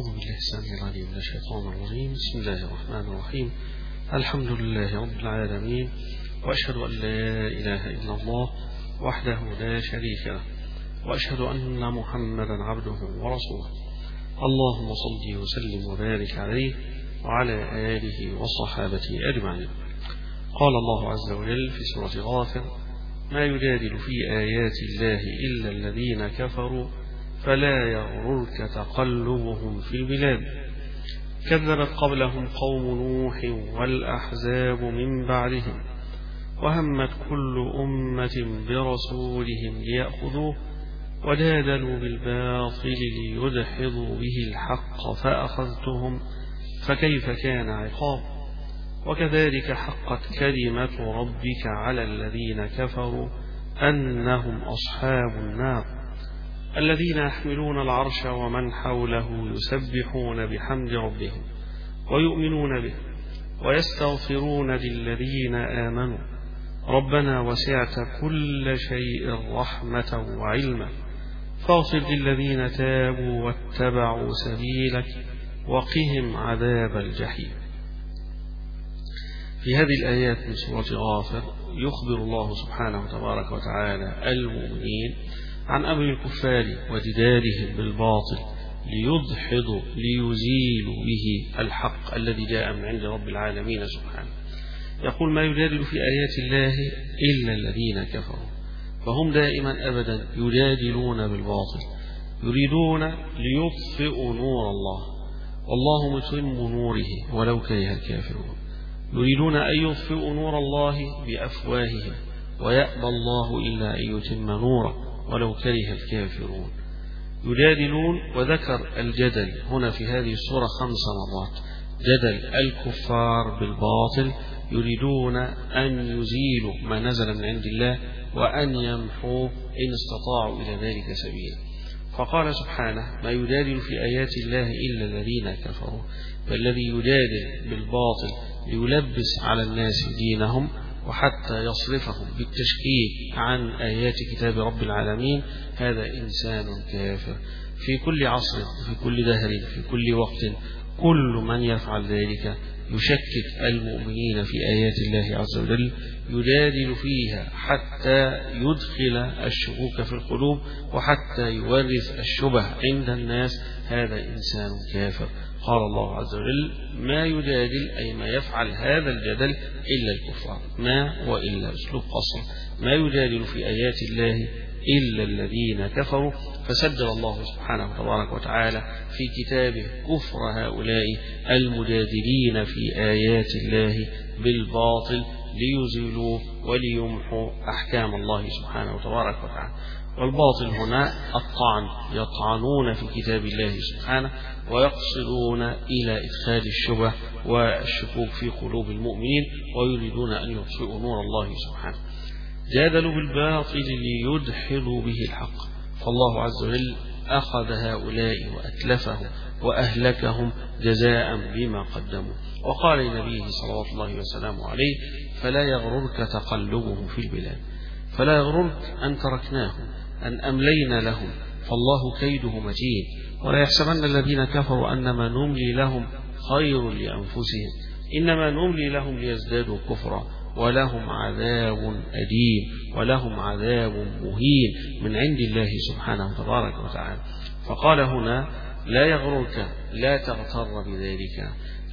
أعوذ بالله السميع العليم من الشيطان الرجيم. بسم الله الرحمن الرحيم. الحمد لله رب العالمين، وأشهد أن لا إله إلا الله وحده لا شريك له، وأشهد أن محمدا عبده ورسوله. اللهم صل وسلم وبارك عليه وعلى آله وصحابته أجمعين. قال الله عز وجل في سورة غافر: ما يجادل في آيات الله إلا الذين كفروا فلا يغررك تقلبهم في البلاد. كذبت قبلهم قوم نوح والأحزاب من بعدهم، وهمت كل أمة برسولهم ليأخذوه، وجادلوا بالباطل ليدحضوا به الحق فأخذتهم فكيف كان عقاب. وكذلك حقت كلمة ربك على الذين كفروا أنهم أصحاب النار، الذين يحملون العرش ومن حوله يسبحون بحمد ربهم ويؤمنون به ويستغفرون للذين آمنوا ربنا وسعت كل شيء رحمة وعلما فاغفر للذين تابوا واتبعوا سبيلك وقهم عذاب الجحيم. في هذه الآيات من سورة غافر يخبر الله سبحانه تبارك وتعالى المؤمنين عن أمر الكفار وجدالهم بالباطل ليدحضوا ليزيلوا به الحق الذي جاء من عند رب العالمين سبحانه. يقول: ما يجادل في آيات الله إلا الذين كفروا، فهم دائما أبدا يجادلون بالباطل، يريدون ليطفئوا نور الله والله متم نوره ولو كره الكافرون. يريدون أن يطفئوا نور الله بأفواههم ويأبى الله إلا أن يتم نوره ولو كره الكافرون. يجادلون، وذكر الجدل هنا في هذه السورة 5 مرات: جدل الكفار بالباطل، يريدون أن يزيلوا ما نزل من عند الله وأن يمحوه إن استطاعوا إلى ذلك سبيلا. فقال سبحانه: ما يجادل في آيات الله إلا الذين كفروا، فالذي يجادل بالباطل ليلبس على الناس دينهم وحتى يصرفهم بالتشكيك عن آيات كتاب رب العالمين هذا إنسان كافر. في كل عصر، في كل دهر، في كل وقت، كل من يفعل ذلك يشكك المؤمنين في آيات الله عز وجل، يجادل فيها حتى يدخل الشكوك في القلوب وحتى يورث الشبه عند الناس، هذا إنسان كافر. قال الله عز وجل: ما يجادل أي ما يفعل هذا الجدل إلا الكفار. ما وإلا أسلوب قصر. ما يجادل في آيات الله إلا الذين كفروا، فسجل الله سبحانه تبارك وتعالى في كتابه كفر هؤلاء المجادلين في آيات الله بالباطل ليزيلوه وليمحوا أحكام الله سبحانه تبارك وتعالى. والباطل هنا الطعن، يطعنون في كتاب الله سبحانه ويقصدون إلى إدخال الشبه والشكوك في قلوب المؤمنين ويريدون أن يطفئوا نور الله سبحانه. جادلوا بالباطل ليدحضوا به الحق، فالله عز وجل أخذ هؤلاء وأتلفهم وأهلكهم جزاء بما قدموا. وقال لنبيه صلوات الله وسلامه عليه: فلا يغررك تقلبهم في البلاد. فلا يغررك أن تركناهم، أن أملينا لهم، فالله كيده متين. ولا يحسبن الذين كفروا أنما نملي لهم خير لأنفسهم، إنما نملي لهم ليزدادوا كفرا ولهم عذاب أليم ولهم عذاب مهين من عند الله سبحانه تبارك وتعالى. فقال هنا: لا يغررك، لا تغتر بذلك،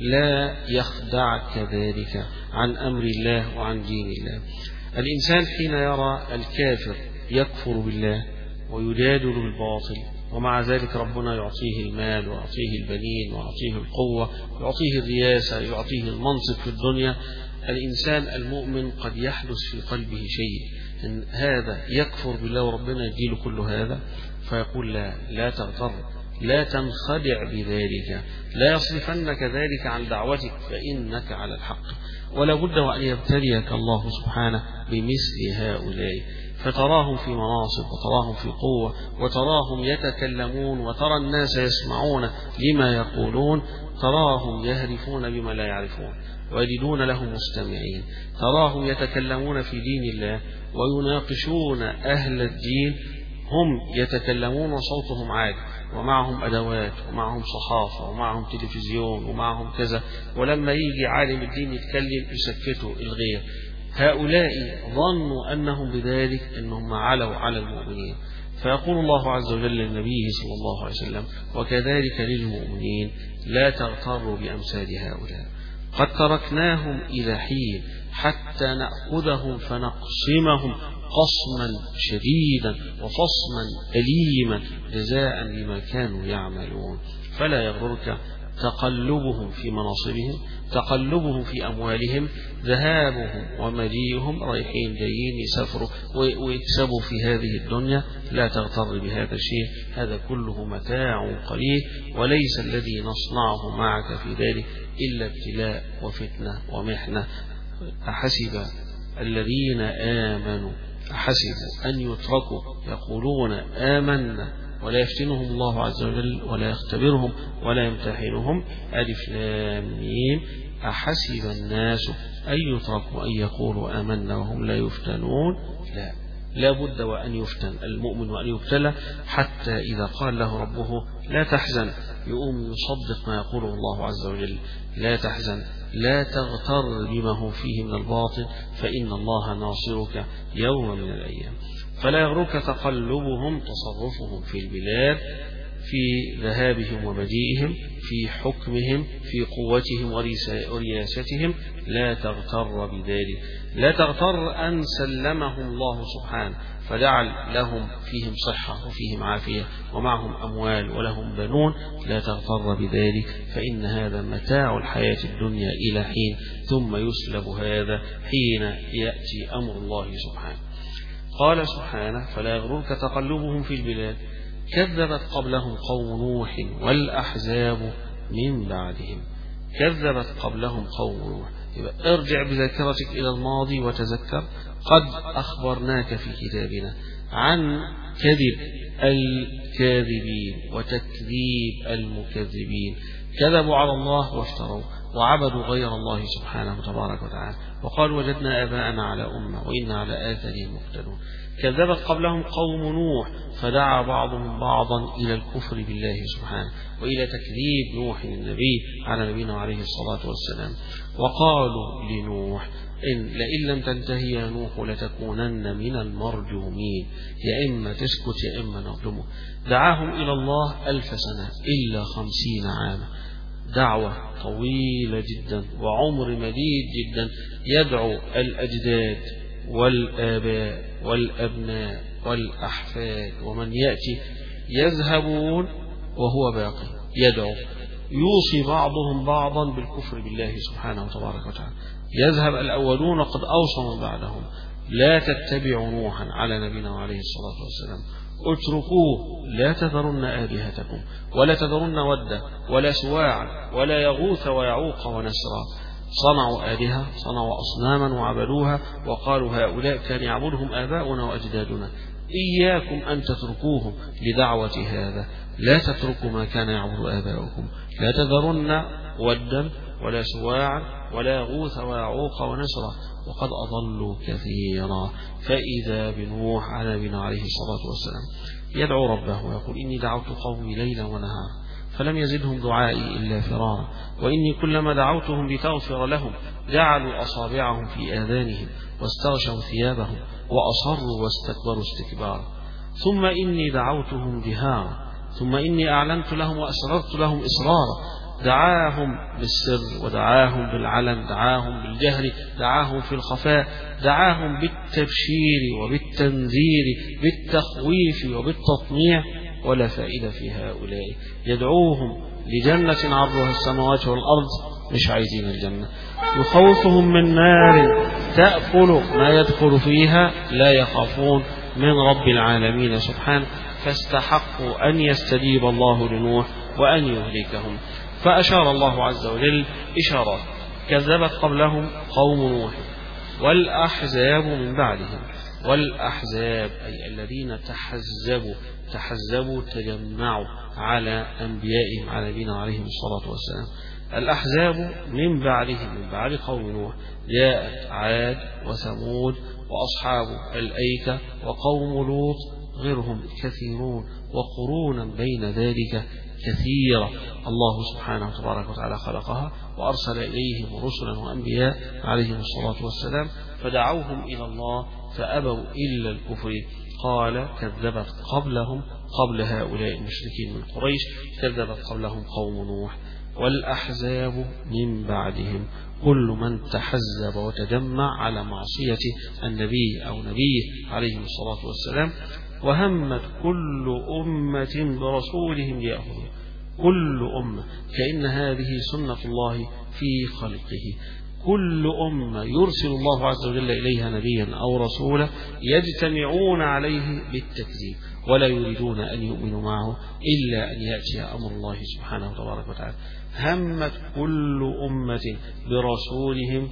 لا يخدعك ذلك عن أمر الله وعن دين الله. الإنسان حين يرى الكافر يكفر بالله ويجادل بالباطل ومع ذلك ربنا يعطيه المال ويعطيه البنين ويعطيه القوة ويعطيه الرياسة ويعطيه المنصب في الدنيا، الإنسان المؤمن قد يحدث في قلبه شيء، إن هذا يكفر بالله وربنا يديله كل هذا، فيقول: لا تغتر، لا تنخدع بذلك، لا يصرفنك ذلك عن دعوتك فإنك على الحق. ولا بد وأن يبتليك الله سبحانه بمثل هؤلاء، فتراهم في مناصب وتراهم في قوة وتراهم يتكلمون وترى الناس يسمعون لما يقولون، تراهم يهرفون بما لا يعرفون ويجدون لهم مستمعين، تراهم يتكلمون في دين الله ويناقشون أهل الدين، هم يتكلمون وصوتهم عالي، ومعهم أدوات ومعهم صحافة ومعهم تلفزيون ومعهم كذا، ولما يجي عالم الدين يتكلم يسكتوا الغير. هؤلاء ظنوا أنهم بذلك أنهم علوا على المؤمنين. فيقول الله عز وجل للنبي صلى الله عليه وسلم: وكذلك للمؤمنين لا تغتروا بأمثال هؤلاء، قد تركناهم إلى حين حتى نأخذهم فنقسمهم قصما شديدا وفصما أليما جزاء لما كانوا يعملون. فلا يغررك تقلبهم في مناصبهم، تقلبهم في أموالهم، ذهابهم ومجيئهم، رايحين جايين يسافروا ويكسبوا في هذه الدنيا. لا تغتر بهذا الشيء، هذا كله متاع قليل، وليس الذي نصنعه معك في ذلك إلا ابتلاء وفتنة ومحنة. أحسب الذين آمنوا أن يتركوا يقولون آمنا ولا يفتنهم الله عز وجل ولا يختبرهم ولا يمتحنهم. ألف لام ميم. أحسب الناس أن يتركوا أن يقولوا آمنا وهم لا يفتنون. لا بد وأن يفتن المؤمن وأن يبتلى، حتى إذا قال له ربه لا تحزن يقوم يصدق ما يقوله الله عز وجل: لا تحزن، لا تغتر بما هو فيه من الباطل، فإن الله ناصرك يوم من الأيام. فلا يغرك تقلبهم، تصرفهم في البلاد، في ذهابهم ومجيئهم، في حكمهم، في قوتهم ورياستهم. لا تغتر بذلك، لا تغتر أن سلمهم الله سبحانه فجعل لهم فيهم صحة وفيهم عافية ومعهم أموال ولهم بنون. لا تغتر بذلك، فإن هذا متاع الحياة الدنيا إلى حين، ثم يسلب هذا حين يأتي أمر الله سبحانه. قال سبحانه: فلا يغررك تقلبهم في البلاد، كذبت قبلهم قوم نوح والأحزاب من بعدهم. كذبت قبلهم قوم نوح. ارجع بذاكرتك إلى الماضي وتذكر: قد أخبرناك في كتابنا عن كذب الكاذبين وتكذيب المكذبين. كذبوا على الله وافتروا وعبدوا غير الله سبحانه تبارك وتعالى، وقالوا وجدنا آباءنا على أمة وإنا على آثارهم مقتدون. كذبت قبلهم قوم نوح فدعا بعضهم بعضا إلى الكفر بالله سبحانه وإلى تكذيب نوح النبي على نبينا عليه الصلاة والسلام. وقالوا لنوح: لئن لم تنتهي يا نوح لتكونن من المرجومين، يا إما تسكت يا إما نرجمك. دعاهم إلى الله 1000 سنة إلا 50 عاما. دعوة طويلة جدا وعمر مديد جدا، يدعو الأجداد والآباء والأبناء والأحفاد ومن يأتي يذهبون وهو باقي يدعو، يوصي بعضهم بعضا بالكفر بالله سبحانه وتبارك وتعالى. يذهب الأولون قد أوصوا من بعدهم: لا تتبعوا نوحا على نبينا عليه الصلاة والسلام، اتركوه، لا تذرن آلهتكم ولا تذرن ودا ولا سواعا ولا يغوث ويعوق ونسرا. صنعوا آلهة، صنعوا أصناما وعبدوها وقالوا هؤلاء كان يعبدهم آباؤنا وأجدادنا. إياكم أن تتركوهم لدعوة هذا، لا تتركوا ما كان يعبد آباؤكم، لا تذرن ودا ولا سواعا ولا يغوث ويعوق ونسرا وقد أضلوا كثيرا. فإذا بنوح على نبينا عليه الصلاة والسلام يدعو ربه ويقول: إني دعوت قومي ليلا ونهارا فلم يزدهم دعائي إلا فرارا، وإني كلما دعوتهم لتغفر لهم جعلوا أصابعهم في آذانهم واستغشوا ثيابهم وأصروا واستكبروا استكبارا. ثم إني دعوتهم جهارا ثم إني أعلنت لهم وأسررت لهم إسرارا. دعاهم بالسر ودعاهم بالعلن، دعاهم بالجهر، دعاهم في الخفاء، دعاهم بالتبشير وبالتنذير، بالتخويف وبالتطميع، ولا فائدة في هؤلاء. يدعوهم لجنة عرضها السماوات والأرض، مش عايزين الجنة. يخوفهم من نار تأكل ما يدخل فيها، لا يخافون من رب العالمين سبحانه. فاستحقوا أن يستجيب الله لنوح وأن يهلكهم. فأشار الله عز وجل إشارات: كذبت قبلهم قوم نوح والأحزاب من بعدهم. والأحزاب أي الذين تحزبوا تجمعوا على أنبيائهم على نبينا عليهم الصلاة والسلام. الأحزاب من بعدهم، من بعد قوم نوح، جاءت عاد وثمود وأصحاب الأيكة وقوم لوط غيرهم كثيرون، وقرونا بين ذلك كثيرة الله سبحانه وتبارك وتعالى خلقها وأرسل إليهم رسلا وأنبياء عليهم الصلاة والسلام، فدعوهم إلى الله فأبوا إلا الكفر. قال كذبت قبلهم، قبل هؤلاء المشركين من قريش، كذبت قبلهم قوم نوح والأحزاب من بعدهم، كل من تحزب وتجمع على معصية النبي أو نبيه عليه الصلاة والسلام، وهمت كل أمة برسولهم ليأخذوا. كل أمة، كأن هذه سنة الله في خلقه، كل أمة يرسل الله عز وجل إليها نبيا أو رسولا يجتمعون عليه بالتكذيب، ولا يريدون أن يؤمنوا معه إلا أن يأتي أمر الله سبحانه وتبارك وتعالى. همت كل أمة برسولهم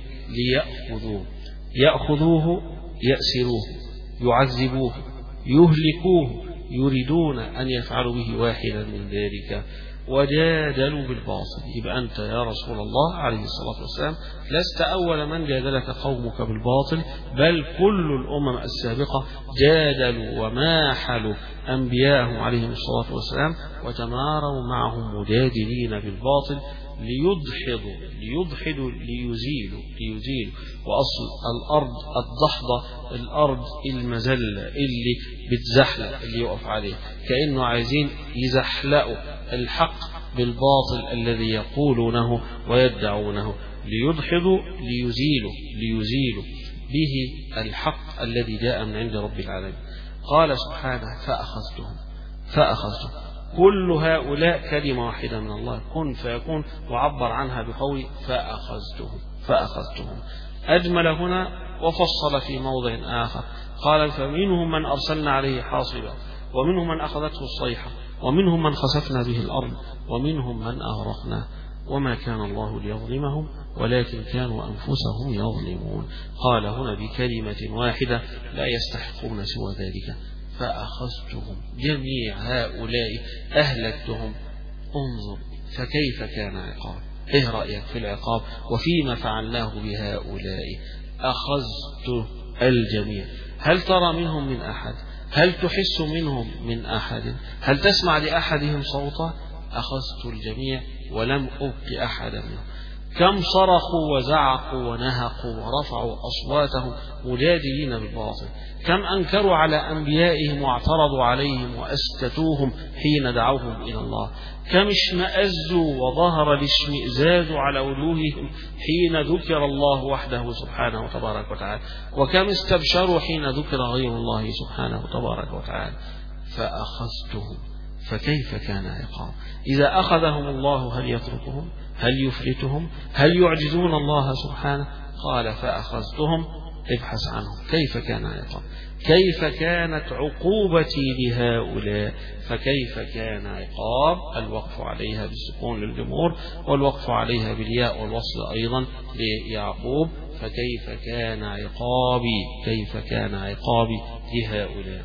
يأخذوه يأسروه يعذبوه يهلكوه، يريدون أن يفعلوا به واحدا من ذلك، وجادلوا بالباطل. يبقى أنت يا رسول الله عليه الصلاة والسلام لست أول من جادلك قومك بالباطل، بل كل الأمم السابقة جادلوا وماحلوا أنبياءهم عليهم الصلاة والسلام وتماروا معهم مجادلين بالباطل ليزيلوا. وأصل الأرض الضحضة، الأرض المزلة اللي بتزحلق اللي يقف عليه، كأنه عايزين يزحلقوا الحق بالباطل الذي يقولونه ويدعونه، ليزيلوا به الحق الذي جاء من عند رب العالمين. قال سبحانه فأخذتهم. كل هؤلاء كلمة واحدة من الله كن فيكون، وعبر عنها بقول فأخذتهم. أجمل هنا وفصل في موضع آخر، قال فمنهم من أرسلنا عليه حاصبا، ومنهم من أخذته الصيحة، ومنهم من خسفنا به الأرض، ومنهم من أغرقنا، وما كان الله ليظلمهم ولكن كانوا أنفسهم يظلمون. قال هنا بكلمة واحدة لا يستحقون سوى ذلك، فأخذتهم جميع هؤلاء أهلكتهم. انظر فكيف كان عقاب. إيه رأيك في العقاب وفيما فعلناه بهؤلاء؟ أخذت الجميع. هل ترى منهم من أحد؟ هل تحس منهم من أحد؟ هل تسمع لأحدهم صوتا؟ أخذت الجميع ولم أبق أحدا منهم. كم صرخوا وزعقوا ونهقوا ورفعوا أصواتهم مجادلين بالباطل، كم أنكروا على أنبيائهم واعترضوا عليهم وأسكتوهم حين دعوهم إلى الله، كم اشمأزوا وظهر الاشمئزاز على وجوههم حين ذكر الله وحده سبحانه وتبارك وتعالى، وكم استبشروا حين ذكر غير الله سبحانه وتبارك وتعالى. فأخذتهم فكيف كان عقاب. إذا أخذهم الله هل يتركهم؟ هل يفلتهم؟ هل يعجزون الله سبحانه؟ قال فأخذتهم. ابحث عنهم كيف كان عقاب، كيف كانت عقوبتي لهؤلاء. فكيف كان عقاب، الوقف عليها بالسكون للجمهور، والوقف عليها بالياء والوصل أيضا ليعقوب. فكيف كان عقابي، كيف كان عقابي لهؤلاء.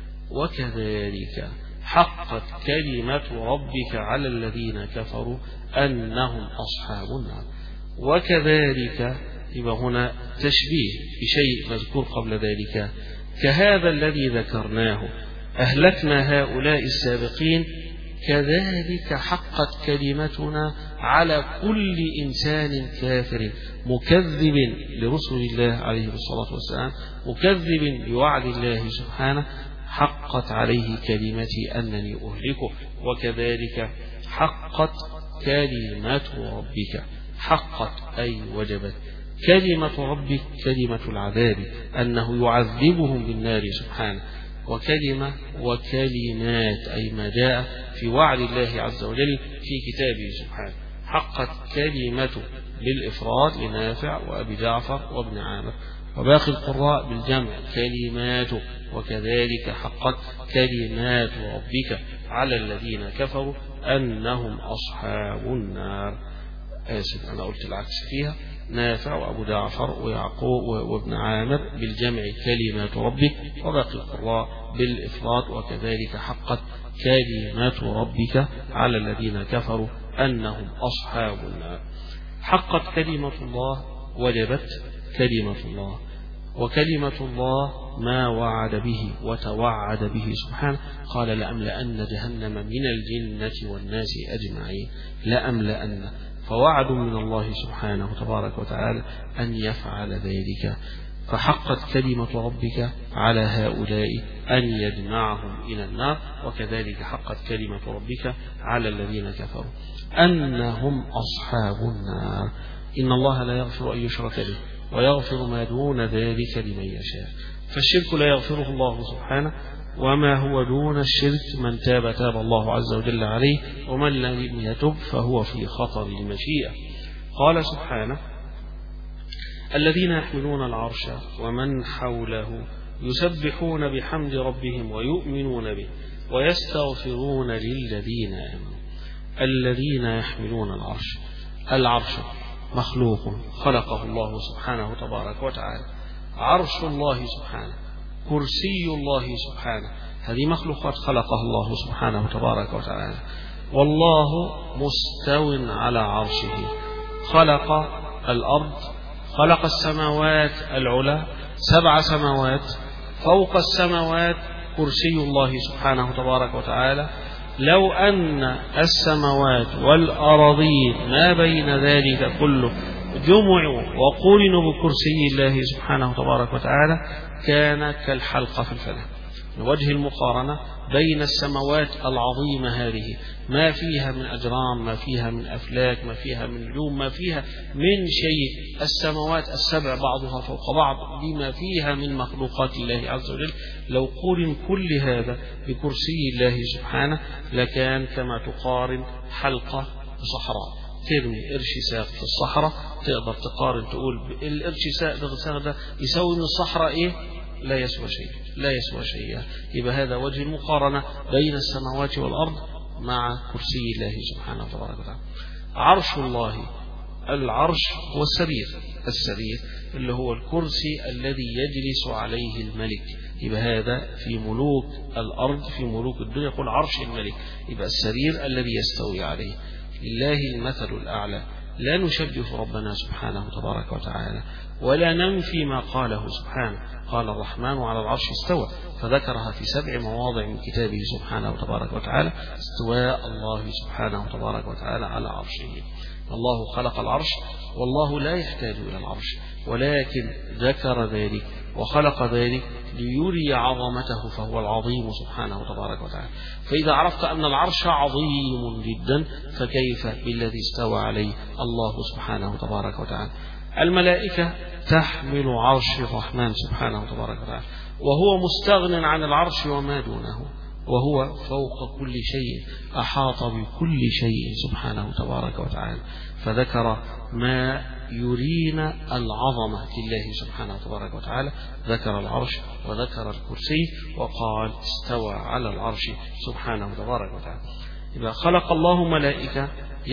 وكذلك حقت كلمة ربك على الذين كفروا أنهم أصحاب النار. وكذلك يبقى هنا تشبيه بشيء مذكور قبل ذلك، كهذا الذي ذكرناه أهلكنا هؤلاء السابقين، كذلك حقت كلمتنا على كل إنسان كافر مكذب لرسل الله عليه الصلاة والسلام، مكذب بوعد الله سبحانه، حقت عليه كلمتي أنني أهلكه. وكذلك حقت كلمة ربك، حقت أي وجبت كلمة ربك، كلمة العذاب أنه يعذبهم بالنار سبحانه، وكلمة وكلمات أي ما جاء في وعد الله عز وجل في كتابه سبحانه. حقت كلمة بالإفراد لنافع وأبي جعفر وابن عامر، وباقي القراء بالجمع كلمات. وكذلك حقت كلمات ربك على الذين كفروا أنهم أصحاب النار. آسف أنا قلت العكس فيها، نافع وأبو جعفر ويعقوب وابن عامر بالجمع كلمات ربك، وباقي القراء بالإفراد. وكذلك حقت كلمات ربك على الذين كفروا أنهم أصحاب النار. حقت كلمة الله، وجبت كلمة الله. وكلمة الله ما وعد به وتوعد به سبحانه، قال لأملأن جهنم من الجنة والناس أجمعين، لأملأن، فوعد من الله سبحانه تبارك وتعالى أن يفعل ذلك. فحقت كلمة ربك على هؤلاء أن يجمعهم إلى النار، وكذلك حقت كلمة ربك على الذين كفروا أنهم أصحاب النار. إن الله لا يغفر أن يشرك به ويغفر ما دون ذلك لمن يشاء. فالشرك لا يغفره الله سبحانه، وما هو دون الشرك من تاب تاب الله عز وجل عليه، ومن لم يتب فهو في خطر المشيئة. قال سبحانه: الذين يحملون العرش ومن حوله يسبحون بحمد ربهم ويؤمنون به ويستغفرون للذين آمنوا. الذين يحملون العرش، العرش مخلوق خلقه الله سبحانه تبارك وتعالى، عرش الله سبحانه، كرسي الله سبحانه، هذه مخلوقات خلقها الله سبحانه تبارك وتعالى. والله مستو على عرشه، خلق الأرض، خلق السماوات العلى 7 سماوات، فوق السماوات كرسي الله سبحانه تبارك وتعالى. لو أن السماوات والأراضين ما بين ذلك كله جمعوا وقورنوا بكرسي الله سبحانه تبارك وتعالى كان كالحلقة في الفلك. لوجه المقارنة بين السماوات العظيمة هذه، ما فيها من أجرام، ما فيها من أفلاك، ما فيها من نجوم، ما فيها من شيء، السماوات ال7 بعضها فوق بعض بما فيها من مخلوقات الله عز وجل، لو قورن كل هذا بكرسي الله سبحانه لكان كما تقارن حلقة بصحراء. ترمي قرش ساق في الصحراء تقدر تقارن تقول القرش ساق ده يسوي من الصحراء ايه؟ لا يسوى شيء، لا يسوى شيء. يبقى هذا وجه المقارنة بين السماوات والأرض مع كرسي الله سبحانه وتعالى. عرش الله، العرش هو السرير، السرير اللي هو الكرسي الذي يجلس عليه الملك. يبقى هذا في ملوك الأرض، في ملوك الدنيا يقول عرش الملك، يبقى السرير الذي يستوي عليه. لله المثل الأعلى، لا نشبه ربنا سبحانه تبارك وتعالى ولا ننفي ما قاله سبحانه. قال الرحمن على العرش استوى، فذكرها في 7 مواضع من كتابه سبحانه تبارك وتعالى، استواء الله سبحانه تبارك وتعالى على عرشه. الله خلق العرش والله لا يحتاج إلى العرش، ولكن ذكر ذلك وخلق ذلك ليري عظمته، فهو العظيم سبحانه تبارك وتعالى. فإذا عرفت أن العرش عظيم جدا فكيف بالذي استوى عليه الله سبحانه تبارك وتعالى. الملائكة تحمل عرش الرحمن سبحانه تبارك وتعالى، وهو مستغن عن العرش وما دونه، وهو فوق كل شيء، أحاط بكل شيء سبحانه تبارك وتعالى. فذكر ما يرينا العظمة لله سبحانه تبارك وتعالى، ذكر العرش وذكر الكرسي وقال استوى على العرش سبحانه تبارك وتعالى. إذا خلق الله ملائكة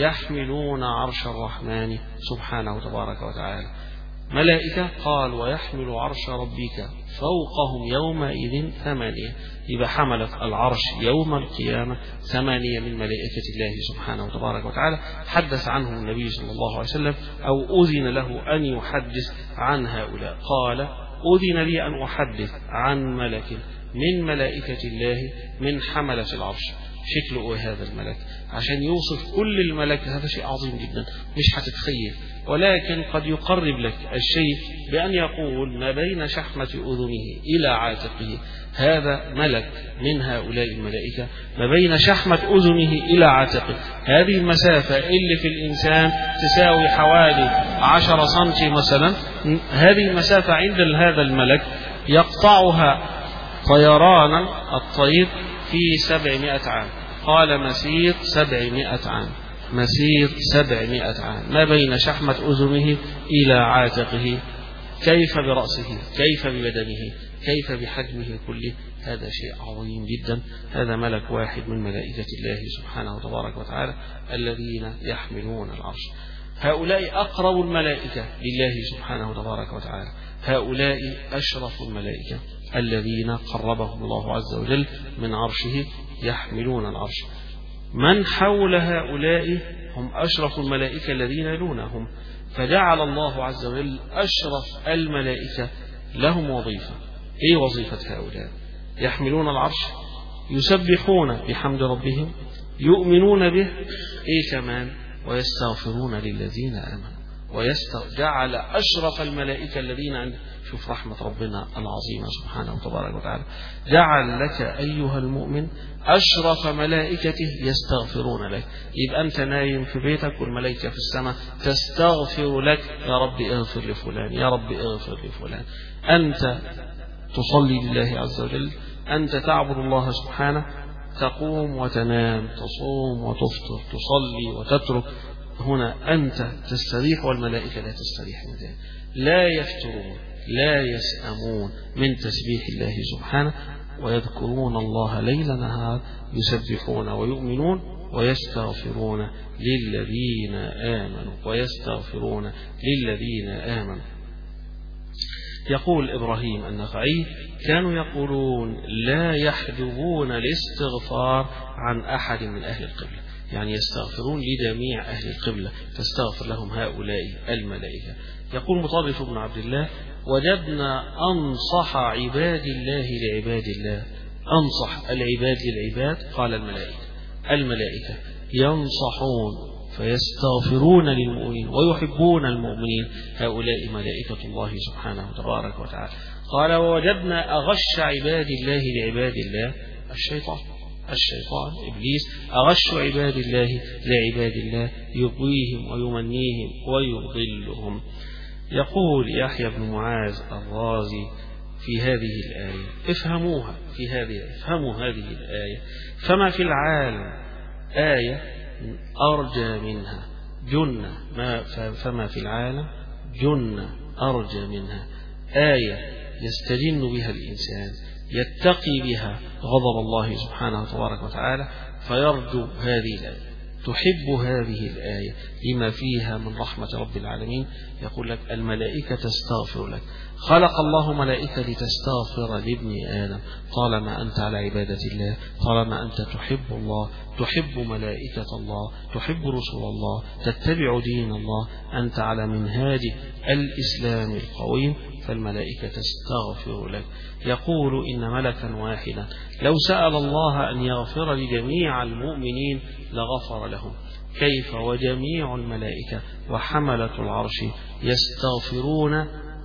يحملون عرش الرحمن سبحانه تبارك وتعالى. ملائكة قال ويحمل عرش ربك فوقهم يومئذ 8، إذا حملت العرش يوم القيامة 8 من ملائكة الله سبحانه تبارك وتعالى. حدث عنهم النبي صلى الله عليه وسلم أو أذن له أن يحدث عن هؤلاء، قال أذن لي أن أحدث عن ملك من ملائكة الله من حملة العرش. شكله هذا الملك عشان يوصف كل الملك، هذا شيء عظيم جدا مش هتتخيل، ولكن قد يقرب لك الشيء بأن يقول ما بين شحمة أذنه إلى عاتقه، هذا ملك من هؤلاء الملائكة، ما بين شحمة أذنه إلى عاتقه، هذه المسافة اللي في الإنسان تساوي حوالي 10 سنتي مثلا، هذه المسافة عند هذا الملك يقطعها طيران الطير في 700 عام. قال مسير 700 عام، مسير 700 عام ما بين شحمة أذنه إلى عاتقه. كيف برأسه، كيف ببدنه، كيف بحجمه كله، هذا شيء عظيم جدا. هذا ملك واحد من ملائكة الله سبحانه تبارك وتعالى الذين يحملون العرش. هؤلاء أقرب الملائكة لله سبحانه تبارك وتعالى، هؤلاء أشرف الملائكة الذين قربهم الله عز وجل من عرشه يحملون العرش. من حول هؤلاء هم أشرف الملائكة الذين يلونهم، فجعل الله عز وجل أشرف الملائكة لهم وظيفة. إيه وظيفة هؤلاء؟ يحملون العرش، يسبحون بحمد ربهم، يؤمنون به، إيه كمان؟ ويستغفرون للذين آمنوا. جعل أشرف الملائكة الذين عند، شوف رحمة ربنا العظيمة سبحانه وتبارك وتعالى، جعل لك أيها المؤمن أشرف ملائكته يستغفرون لك. يبقى أنت نايم في بيتك والملائكة في السماء تستغفر لك، يا رب اغفر لفلان، يا رب اغفر لفلان. أنت تصلي لله عز وجل، أنت تعبد الله سبحانه، تقوم وتنام، تصوم وتفطر، تصلي وتترك، هنا أنت تستريح والملائكة لا تستريح من ذلك. لا يفترون، لا يسأمون من تسبيح الله سبحانه، ويذكرون الله ليل نهار، يسبحون ويؤمنون ويستغفرون للذين آمنوا، ويستغفرون للذين آمنوا. يقول إبراهيم النخعي: كانوا يقولون لا يحجبون الاستغفار عن أحد من أهل القبلة، يعني يستغفرون لجميع أهل القبلة، تستغفر لهم هؤلاء الملائكة. يقول مطرف بن عبد الله: وجدنا أنصح عباد الله لعباد الله. أنصح العباد للعباد، قال الملائكة ينصحون فيستغفرون للمؤمنين ويحبون المؤمنين، هؤلاء ملائكة الله سبحانه وتبارك وتعالى. قال: ووجدنا أغش عباد الله لعباد الله الشيطان إبليس، أغش عباد الله لعباد الله، يغويهم ويمنيهم ويضلهم. يقول يحيى بن معاذ الرازي في هذه الآية: افهموا هذه الآية، فما في العالم آية أرجى منها جنة، فما في العالم جنة أرجى منها، آية يستجن بها الإنسان، يتقي بها غضب الله سبحانه وتبارك وتعالى، فيرجو هذه الآية، تحب هذه الآية لما فيها من رحمة رب العالمين. يقول لك: الملائكة تستغفر لك، خلق الله ملائكة لتستغفر لابن آدم، طالما أنت على عبادة الله، طالما أنت تحب الله، تحب ملائكة الله، تحب رسول الله، تتبع دين الله، أنت على منهاج الإسلام القويم، فالملائكة تستغفر لك. يقول: إن ملكا واحدا لو سأل الله أن يغفر لجميع المؤمنين لغفر لهم، كيف وجميع الملائكة وحملة العرش يستغفرون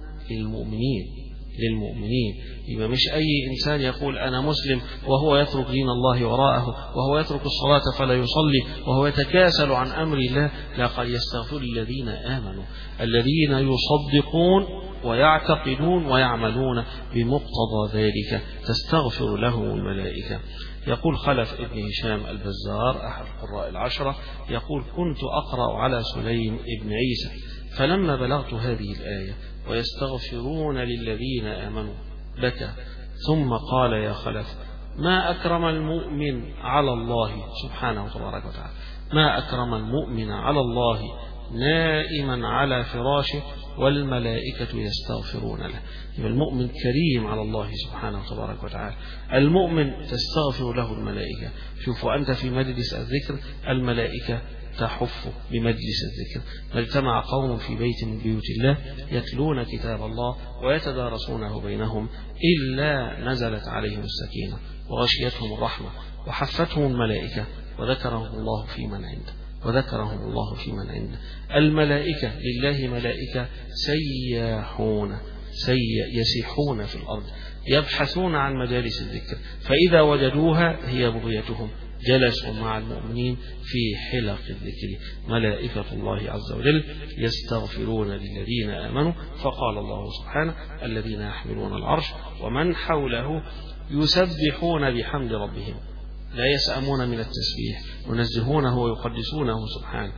للمؤمنين. يبقى مش أي إنسان يقول أنا مسلم وهو يترك دين الله وراءه، وهو يترك الصلاة فلا يصلي، وهو يتكاسل عن أمر الله، لا، قد يستغفر الذين آمنوا، الذين يصدقون ويعتقدون ويعملون بمقتضى ذلك، تستغفر لهم الملائكة. يقول خلف ابن هشام البزار أحد القراء العشرة، يقول: كنت أقرأ على سليم ابن عيسى، فلما بلغت هذه الآية ويستغفرون للذين آمنوا بكى، ثم قال: يا خلف، ما أكرم المؤمن على الله سبحانه وتبارك وتعالى، ما أكرم المؤمن على الله نائما على فراشه والملائكة يستغفرون له. يبقى المؤمن كريم على الله سبحانه وتبارك وتعالى، المؤمن تستغفر له الملائكة. شوفوا أنت في مجلس الذكر الملائكة تحف بمجلس الذكر. ما اجتمع قوم في بيت من بيوت الله يتلون كتاب الله ويتدارسونه بينهم إلا نزلت عليهم السكينة وغشيتهم الرحمة وحفتهم الملائكة وذكرهم الله في من عنده. الملائكة لله ملائكة سياحون، يسيحون في الأرض، يبحثون عن مجالس الذكر، فإذا وجدوها هي بغيتهم جلسوا مع المؤمنين في حلق الذكر. ملائكة الله عز وجل يستغفرون للذين آمنوا، فقال الله سبحانه: الذين يحملون العرش ومن حوله يسبحون بحمد ربهم، لا يسأمون من التسبيح، ينزهونه ويقدسونه سبحانه،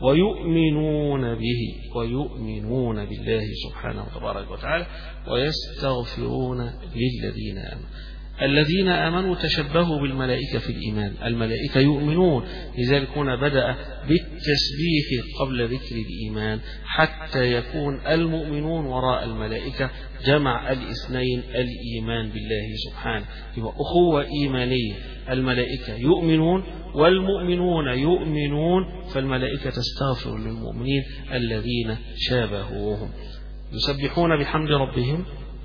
ويؤمنون بالله سبحانه وتبارك وتعالى، ويستغفرون للذين آمنوا. الذين آمنوا تشبهوا بالملائكة في الإيمان، الملائكة يؤمنون، لذلك هنا بدأ بالتسبيح قبل ذكر الإيمان حتى يكون المؤمنون وراء الملائكة، جمع الاثنين، الإيمان بالله سبحانه، يبقى أخوة إيمانية. الملائكة يؤمنون والمؤمنون يؤمنون، فالملائكة تستغفر للمؤمنين الذين شابهوهم. يسبحون بحمد ربهم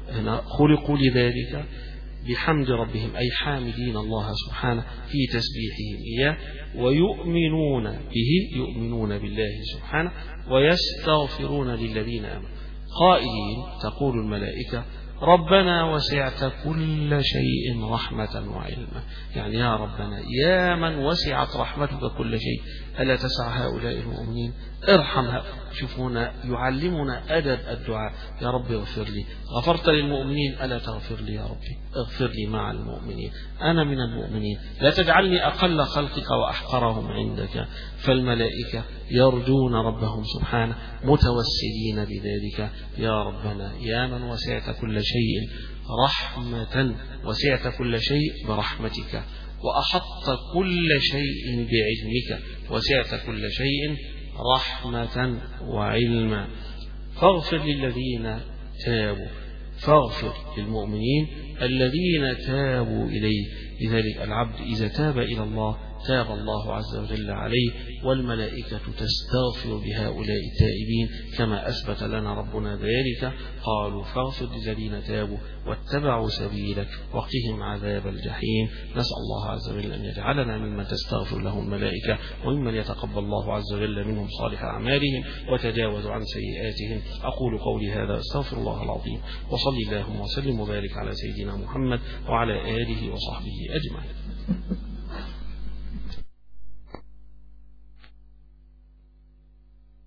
هنا خلقوا لذلك بحمد ربهم، أي حامدين الله سبحانه في تسبيحهم إياه، ويؤمنون به، يؤمنون بالله سبحانه، ويستغفرون للذين آمنوا قائلين، تقول الملائكة: ربنا وسعت كل شيء رحمة وعلما. يعني يا ربنا يا من وسعت رحمتك كل شيء، ألا تسع هؤلاء المؤمنين؟ ارحمها. شوفونا يعلمنا أدب الدعاء: يا رب اغفر لي، غفرت للمؤمنين ألا تغفر لي يا ربي، اغفر لي مع المؤمنين، أنا من المؤمنين، لا تجعلني أقل خلقك وأحقرهم عندك. فالملائكة يرجون ربهم سبحانه متوسلين بذلك: يا ربنا يا من وسعت كل شيء رحمة، وسعت كل شيء برحمتك، وأحط كل شيء بعلمك، وسعت كل شيء رحمة وعلما، فاغفر للذين تابوا، فاغفر للمؤمنين الذين تابوا إليه. لذلك العبد إذا تاب إلى الله تاب الله عز وجل عليه، والملائكة تستغفر بهؤلاء التائبين كما أثبت لنا ربنا ذلك. قالوا: فاغفر للذين تابوا واتبعوا سبيلك وقهم عذاب الجحيم. نسأل الله عز وجل أن يجعلنا ممن تستغفر لهم الملائكة، وممن يتقبل الله عز وجل منهم صالح أعمالهم وتجاوز عن سيئاتهم. أقول قولي هذا، استغفر الله العظيم، وصلي اللهم وسلم وبارك على سيدنا محمد وعلى آله وصحبه أجمعين.